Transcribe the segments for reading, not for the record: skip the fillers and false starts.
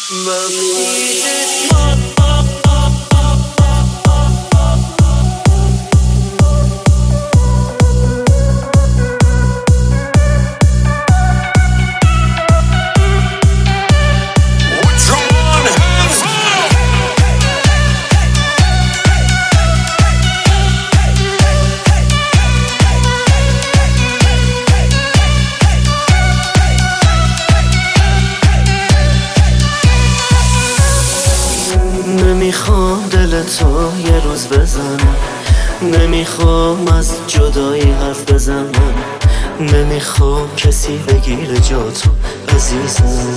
وقتی چشمات نمیخوام دل تو یه روز بزنم، نمیخوام از جدایی حرف بزنم، نمیخوام کسی بگیره جا تو عزیزم.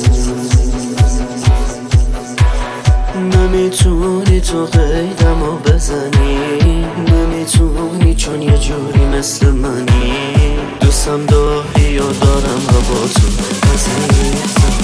نمیتونی تو قیدمو بزنی، نمیتونی چون یه جوری مثل منی، دوستم داری و دارم با تو عزیزم.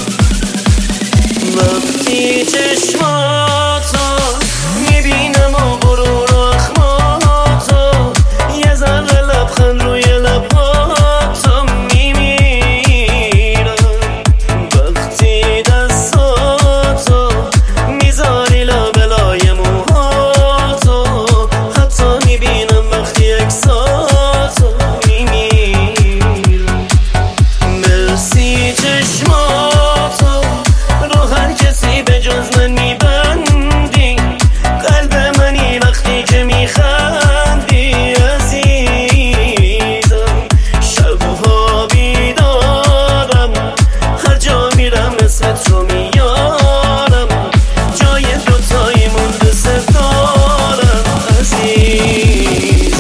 وقتی چشماتو میبینم و غرور و اخماتو، یه ذره لبخند روی لباتو میمیرم. وقتی دستاتو میذاری لبلای موهاتو، حتی میبینم وقتی عکساتو میمیرم. مرسی چشماتو رو هر کسی به جز من میبندی، قلب منی وقتی که میخندی عزیزم. شبها بیدارم، هر جا میرم اسم تو میارم، جای دوتایی مونده ست دارم عزیزم.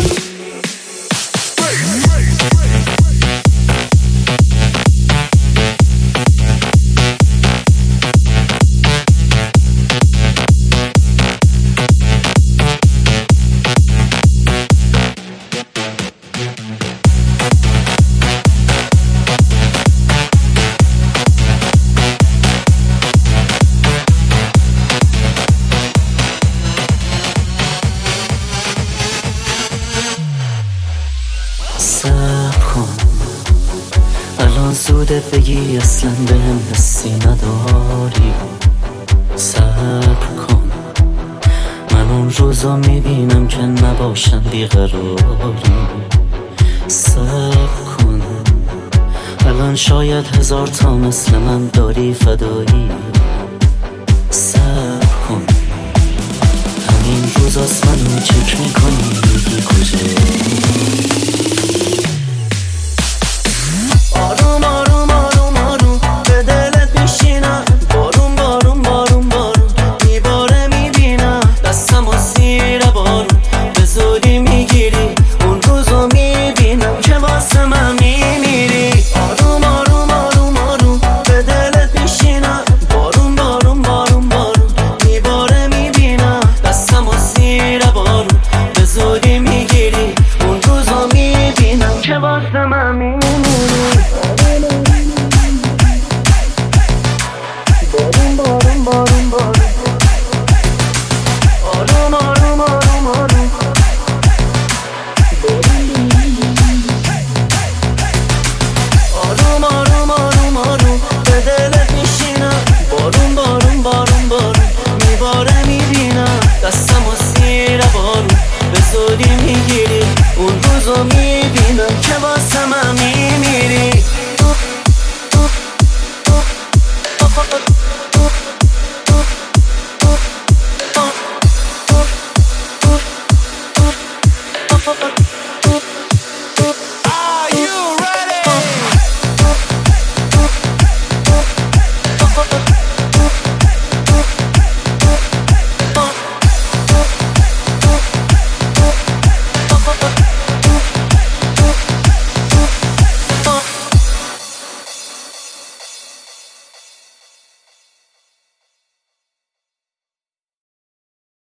صبر کن، الان زوده بگی اصلا بهم حسی نداری. صبر کن، من اون روزا میبینم که نباشم بیقراری. صبر کن، الان شاید 1000 تا مثل من داری فدایی. صبر کن، همین روزاست منو چک میکنی میگی کجایی. آروم آروم آروم آروم به دلت میشینم، بارون بارون بارون بارون میباره میبینم، دستم و زیر بارون به زودی میگیری، اون روزو میبینم که واسه من میمیری. آروم آروم آروم آروم به دلت میشینم، بارون بارون بارون بارون میباره میبینم، دستم و زیر بارون به زودی میگیری، اون روزو میبینم که واسه من میمیری. بارون بارون بارون آروم آروم آروم آروم آروم آروم آروم آروم به دلت میشینم، بارون بارون بارون بارون میباره میبینم، دستم و زیر بارون به زودی میگیری، اون روزو میبینم که واسه من میمیری. Oh,